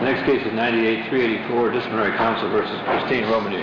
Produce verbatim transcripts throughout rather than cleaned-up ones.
Next case is ninety-eight three eighty-four, Disciplinary Counsel versus Christine Romanu.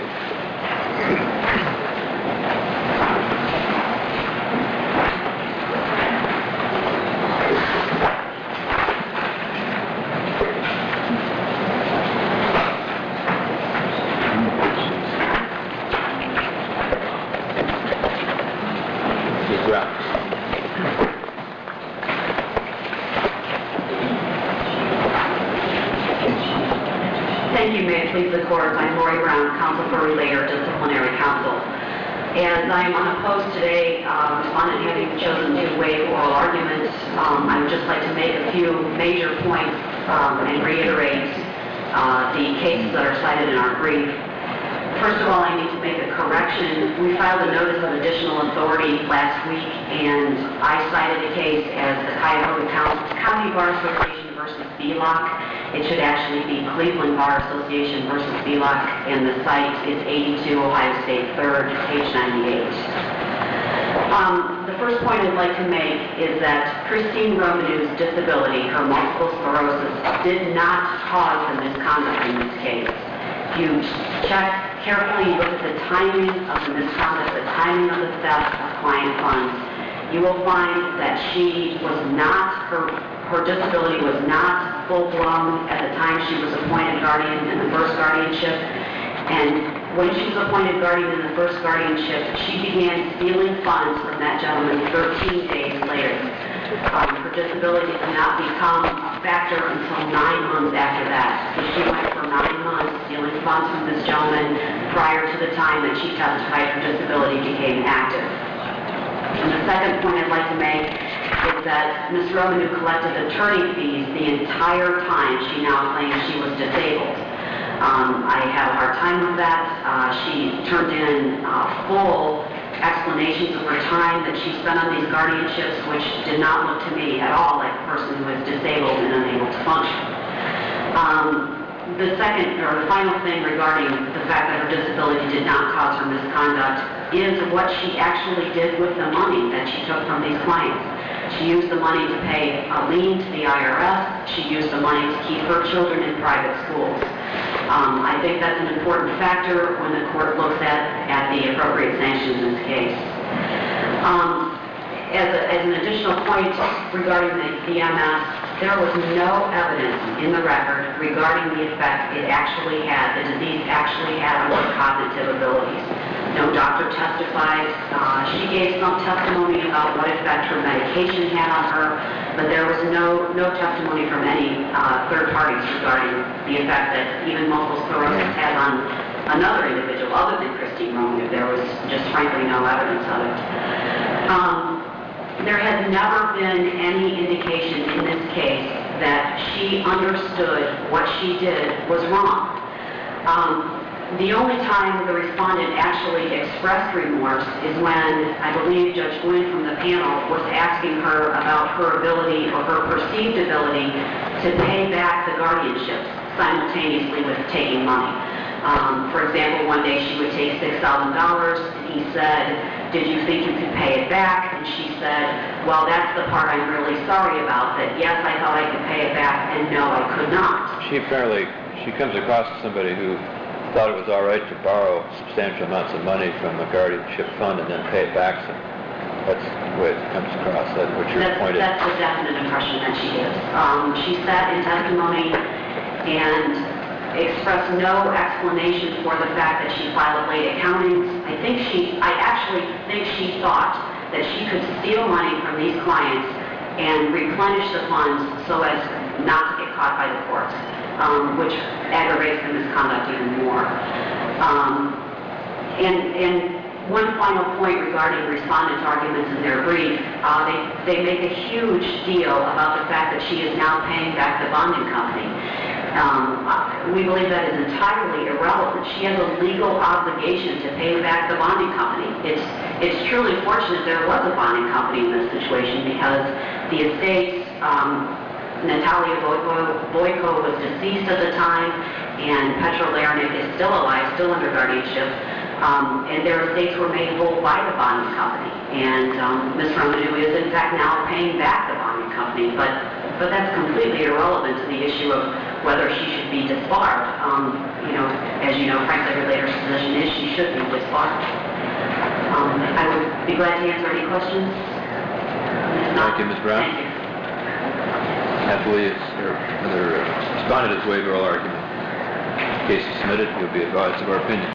Thank you, may it please the Court. I'm Lori Brown, Counsel for Relator, Disciplinary Counsel. As I am unopposed today, uh, respondent having chosen to waive oral arguments, um, I would just like to make a few major points um, and reiterate uh, the cases that are cited in our brief. First of all, I need to make a correction. We filed a notice of additional authority last week, and I cited the case as the Cuyahoga County Bar Association versus B L O C. It should actually be Cleveland Bar Association versus B L O C, and the site is eighty-two Ohio State third, page ninety-eight. Um, the first point I'd like to make is that Christine Romanu's disability, her multiple sclerosis, did not cause the misconduct in this case. If you check carefully, look at the timing of the misconduct, the timing of the theft of client funds, you will find that she was not, her, her disability was not full-blown at the time she was appointed guardian in the first guardianship. And when she was appointed guardian in the first guardianship, she began stealing funds from that gentleman thirteen days later. Um, her disability did not become a factor until nine months after that. So she went for nine months stealing funds from this gentleman prior to the time that she testified her disability became active. And the second point I'd like to make is that Miz Romanu collected attorney fees the entire time she now claims she was disabled. Um, I have a hard time with that. Uh, she turned in uh, full explanations of her time that she spent on these guardianships, which did not look to me at all like a person who is disabled and unable to function. Um, the second, or the final thing regarding the fact that her disability did not cause her misconduct is what she actually did with the money that she took from these clients. She used the money to pay a lien to the I R S. She used the money to keep her children in private schools. Um, I think that's an important factor when the court looks at, at the appropriate sanctions in this case. Um, as, a, as an additional point regarding the E M S, there was no evidence in the record regarding the effect it actually had, the disease actually had on her cognitive abilities. No doctor testified. Uh, she gave some testimony about what effect her medication had on her, but there was no, no testimony from any uh, third parties regarding the effect that even multiple sclerosis has on another individual other than Christine Romanu. There was just frankly no evidence of it. Um, there has never been any indication in this case that she understood what she did was wrong. Um, The only time the respondent actually expressed remorse is when, I believe, Judge Gwynn from the panel was asking her about her ability or her perceived ability to pay back the guardianships simultaneously with taking money. Um, for example, one day she would take six thousand dollars and he said, "Did you think you could pay it back?" And she said, "Well, that's the part I'm really sorry about, that yes, I thought I could pay it back, and no, I could not." She apparently, she comes across as somebody who thought it was all right to borrow substantial amounts of money from the guardianship fund and then pay it back. So that's the way it comes across. That's what your that's, point is. That's the definite impression that she is. Um, she sat in testimony and expressed no explanation for the fact that she filed late accountings. I think she, I actually think she thought that she could steal money from these clients and replenish the funds so as not to get caught by the courts. Um, which aggravates the misconduct even more. Um, and, and one final point regarding respondents' arguments in their brief, uh, they, they make a huge deal about the fact that she is now paying back the bonding company. Um, we believe that is entirely irrelevant. She has a legal obligation to pay back the bonding company. It's, it's truly fortunate there was a bonding company in this situation because the estates, um, Natalia Boyko, Boyko was deceased at the time, and Petra Larnick is still alive, still under guardianship, um, and their estates were made whole by the bonding company. And um, Miz Romanu is, in fact, now paying back the bonding company, but, but that's completely irrelevant to the issue of whether she should be disbarred. Um, you know, as you know, frankly, Relator's position is she should be disbarred. Um, I would be glad to answer any questions. If not, Thank you, Miz Brown. Thank you. Happily, it's, or rather, uh, responded as waiver oral argument. Case is submitted, you'll be advised of our opinion.